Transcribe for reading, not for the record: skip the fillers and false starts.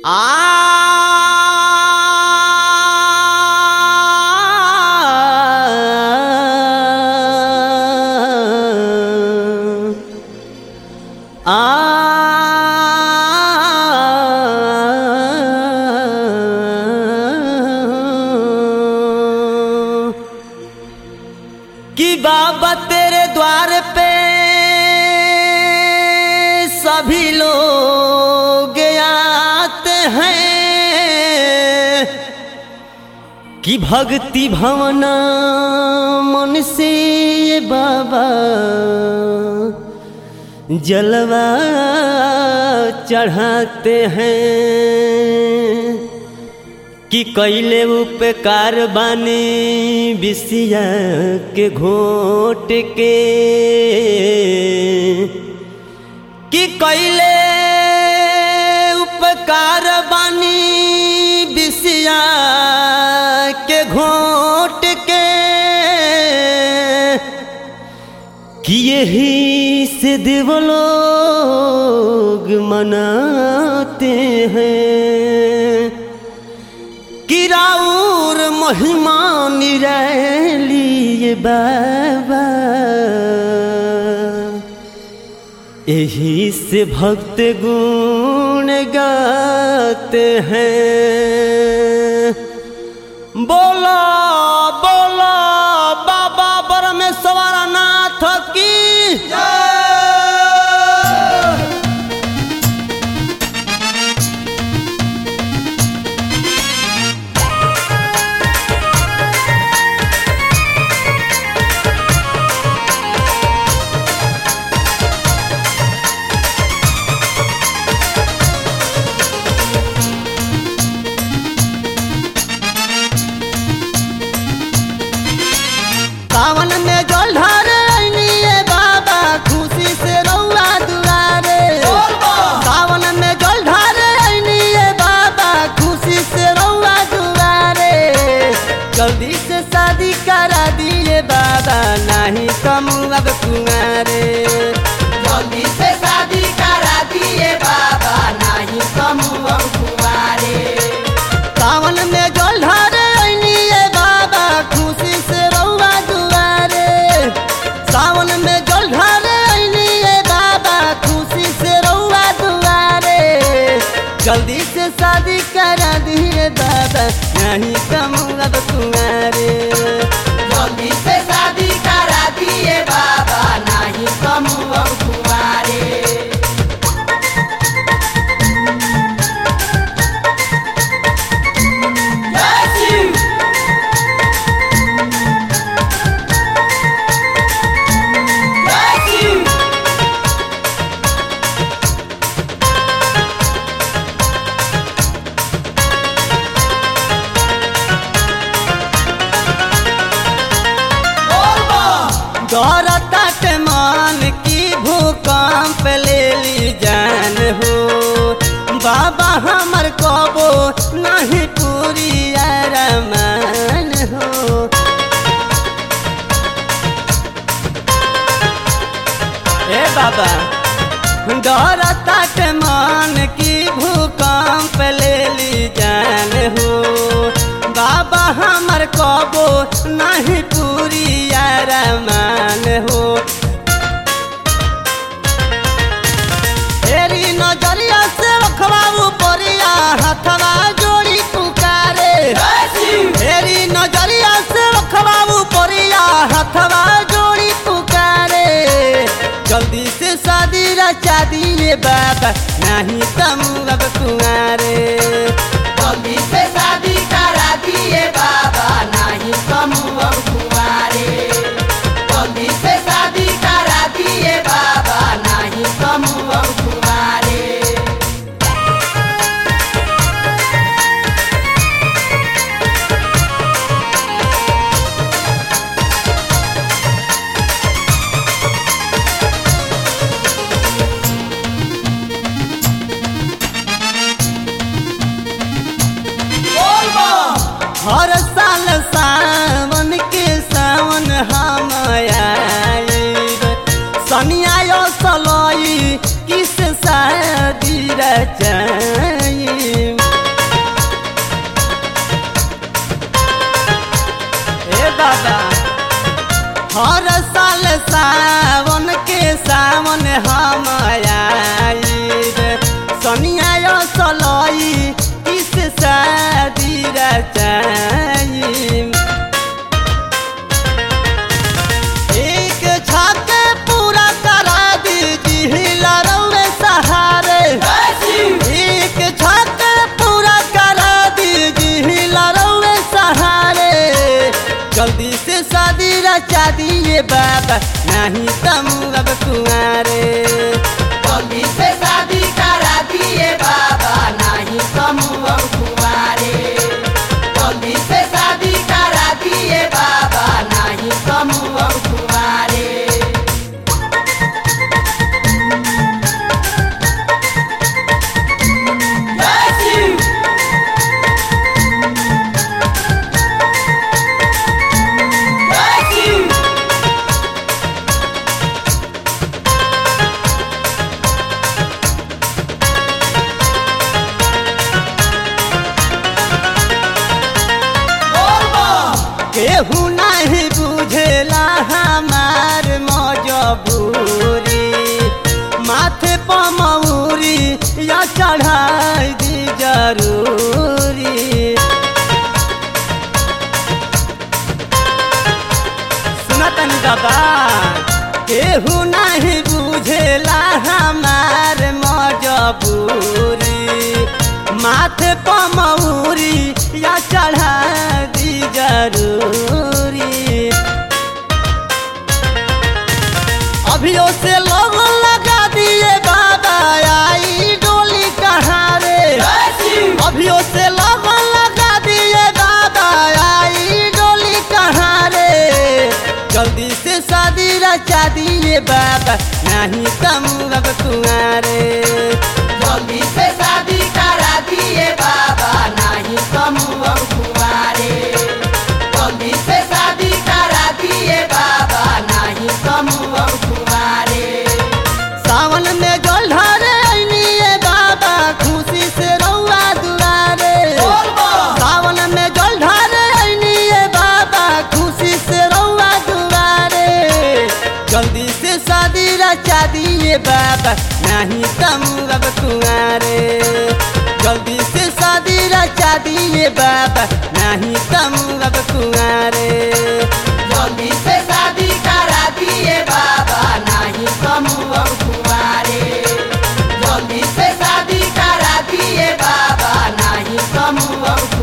कि बाबा तेरे द्वार पे सभी लोग आते हैं कि भक्ति भावना मन से ये बाबा जलवा चढ़ाते हैं कि कैले उपकार बानी बिसिया के घोट के कि कैले उपकार बानी बिसिया के घोट के कि यही से देव लोग मनाते हैं कि राउर महिमा निराली बाबा यही से भक्त गुण गाते हैं। बोला बोला बाबा परमेश्वर नाथ की जय। सावन में जल ढारे बाबा खुशी से रउआ दुआरे। सावन में जल ढारे बाबा खुशी से रउआ दुआरे। जल्दी से शादी करा दिए बाबा नहीं कम अब कुंवारे। जल्दी से शादी करा दिए बाबा नहीं कम अब कुंवारे। सावन में जल ढारे बाबा खुशी से रउआ दुआरे। सावन में जल ढारे बाबा खुशी से रउआ दुआरे। जल्दी से शादी करा दिए बाबा नहीं कम अब कुंवारे। जल्दी से शादी करा दिए बाबा नहीं कम अब कुंवारे। दौरत मान की भूकंप ले ली जान हो बाबा हमर कबो नहीं पूरी अरमान हो। ए बाबा दौरत मान की भूकंप ले ली जान हो बाबा हमर कबो नहीं पूरी अरमान हो। तेरी नजरिया से रखवाऊ परिया हथवा जोड़ी पुकारे। तेरी नजरिया से रखवाऊ परिया हथवा जोड़ी पुकारे। जल्दी से शादी रचा दिए बाबा नहीं कम अब कुंवारे। जल्दी से शादी करा दिए बाबा नहीं कम अब कुंवारे। जल्दी से शादी करा दिए बाबा नहीं कम अब कुंवारे। सलाई किस शादी रचाई एक छाक पूरा करा दीजिए लड़ौए सहारे एक छाक पूरा करा दीजिए लड़ौए सहारे जल्दी से शादी रचा दिए बाबा नहीं तम अब कुंवारे जल्दी से शादी करा दिए बाबा नहीं कम अब कुंवारे जल्दी से शादी करा दिए बाबा नहीं कम अब कुंवारे केहू नहीं बुझेला हमार मजबूरी माथे पर मऊरी या चढ़ाई दी जरूरी सुना तनी बाबा केहू नहीं बुझेला हमार मजबूरी माथे पर मऊरी या चढ़ा दी जरूरी अभियो से लोग लगा दिए बाबा आई डोली कहाँ रे अभियो से लोग लगा दिए बाबा आई डोली कहाँ रे जल्दी से शादी रचा दिए बाबा नहीं तम अब कुंवारे जल्दी से शादी करा दिए बाबा नहीं कम अब कुंवारे जल्दी से शादी करा दिए बाबा नहीं कम अब कुंवारे सावन में जल ढारे अइनिए बाबा खुशी से रउआ दुआरे सावन में जल ढारे अइनिए बाबा खुशी से रउआ दुआरे जल्दी से शादी रचा दिए बाबा नहीं तम अब कुंवारे जल्दी से शादी रचा दिए बाबा नहीं तम अब कुंवारे जल्दी से शादी करा दिए बाबा नहीं कम अब कुंवारे जल्दी से शादी करा दिए बाबा नहीं कम अब